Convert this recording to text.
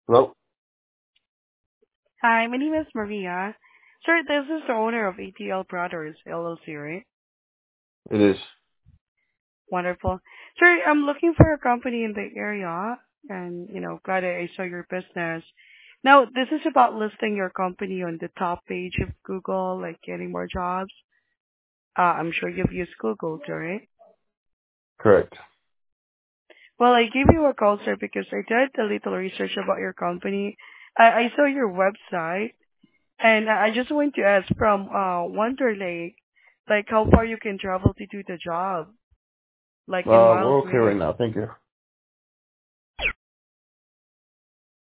Hello? Hi, my name is Maria. Sir, this is the owner of ATL Brothers LLC, right? It is. Wonderful. Sir, I'm looking for a company in the area and, glad I saw your business. Now, this is about listing your company on the top page of Google, like getting more jobs. I'm sure you've used Google, too, right? Correct. Well, I gave you a call, sir, because I did a little research about your company. I saw your website. And I just want to ask from Wonder Lake, like how far you can travel to do the job, like in miles We're okay right range. now. Thank you.